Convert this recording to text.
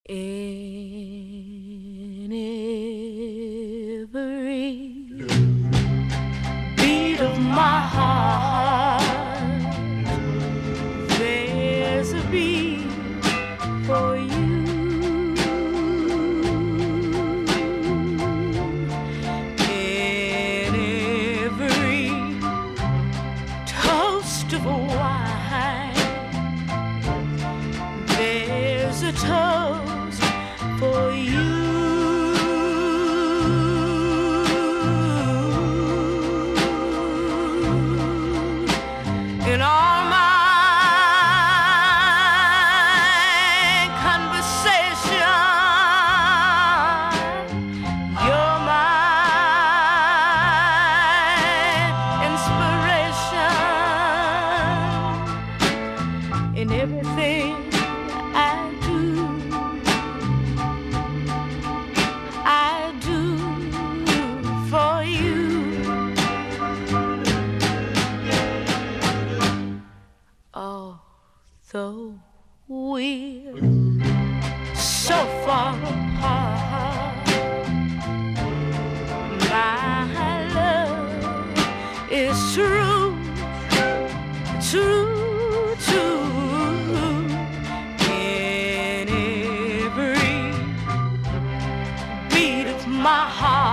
In every beat of my heart, there's a beat for you. In every toast of wine, there's a toast for you. In all my conversation, you're my inspiration. In everything I do for you. Although we're so far apart, my love is true, true, true. In every beat of my heart,